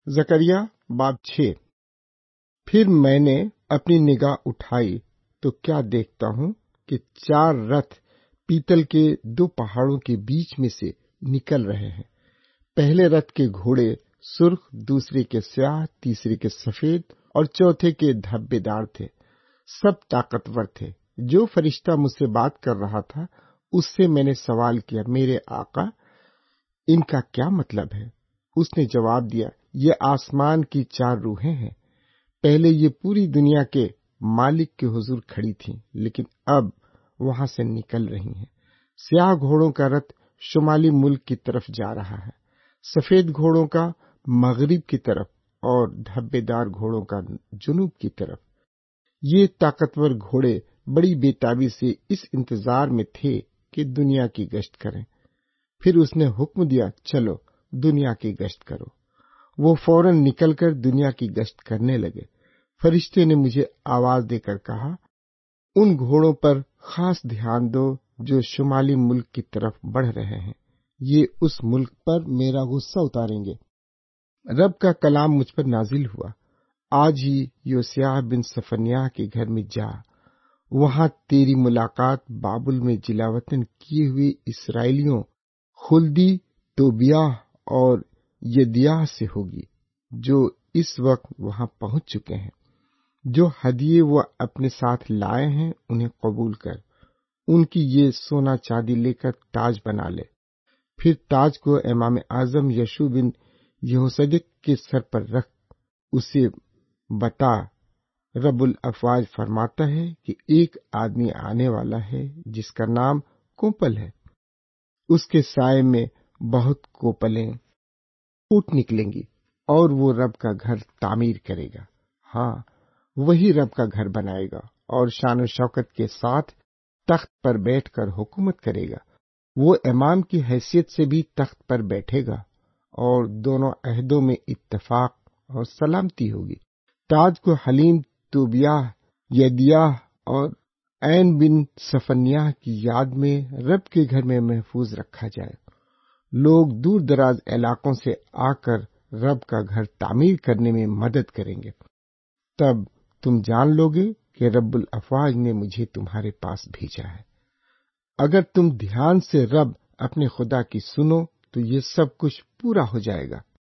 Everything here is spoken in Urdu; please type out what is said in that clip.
زکریا باب 6۔ پھر میں نے اپنی نگاہ اٹھائی تو کیا دیکھتا ہوں کہ 4 رتھ پیتل کے 2 پہاڑوں کے بیچ میں سے نکل رہے ہیں۔ پہلے رتھ کے گھوڑے سرخ، دوسرے کے سیاہ، تیسرے کے سفید اور چوتھے کے دھبے دار تھے۔ سب طاقتور تھے۔ جو فرشتہ مجھ سے بات کر رہا تھا اس سے میں نے سوال کیا، میرے آقا ان کا کیا مطلب ہے؟ اس نے جواب دیا، یہ آسمان کی 4 روحیں ہیں۔ پہلے یہ پوری دنیا کے مالک کے حضور کھڑی تھیں، لیکن اب وہاں سے نکل رہی ہیں۔ سیاہ گھوڑوں کا رتھ شمالی ملک کی طرف جا رہا ہے، سفید گھوڑوں کا مغرب کی طرف اور دھبے دار گھوڑوں کا جنوب کی طرف۔ یہ طاقتور گھوڑے بڑی بےتابی سے اس انتظار میں تھے کہ دنیا کی گشت کریں۔ پھر اس نے حکم دیا، چلو دنیا کی گشت کرو۔ وہ فوراً نکل کر دنیا کی گشت کرنے لگے۔ فرشتے نے مجھے آواز دے کر کہا، ان گھوڑوں پر خاص دھیان دو جو شمالی ملک کی طرف بڑھ رہے ہیں، یہ اس ملک پر میرا غصہ اتاریں گے۔ رب کا کلام مجھ پر نازل ہوا، آج ہی یوسیاہ بن صفنیاہ کے گھر میں جا، وہاں تیری ملاقات بابل میں جلاوطن کیے ہوئے اسرائیلیوں خلدی، توبیہ اور یدیاہ سے ہوگی، جو اس وقت وہاں پہنچ چکے ہیں۔ جو ہدیے وہ اپنے ساتھ لائے ہیں انہیں قبول کر، ان کی یہ سونا چاندی لے کر تاج بنا لے۔ پھر تاج کو امام اعظم یشوع بن یہوصدق کے سر پر رکھ، اسے بتا، رب الافواج فرماتا ہے کہ ایک آدمی آنے والا ہے جس کا نام کوپل ہے، اس کے سائے میں بہت کوپلیں پھوٹ نکلیں گی اور وہ رب کا گھر تعمیر کرے گا۔ ہاں، وہی رب کا گھر بنائے گا اور شان و شوکت کے ساتھ تخت پر بیٹھ کر حکومت کرے گا۔ وہ امام کی حیثیت سے بھی تخت پر بیٹھے گا اور دونوں عہدوں میں اتفاق اور سلامتی ہوگی۔ تاج کو حلیم، توبیہ، یدیاہ اور عین بن صفنیاہ کی یاد میں رب کے گھر میں محفوظ رکھا جائے۔ لوگ دور دراز علاقوں سے آ کر رب کا گھر تعمیر کرنے میں مدد کریں گے۔ تب تم جان لوگے کہ رب الافواج نے مجھے تمہارے پاس بھیجا ہے۔ اگر تم دھیان سے رب اپنے خدا کی سنو تو یہ سب کچھ پورا ہو جائے گا۔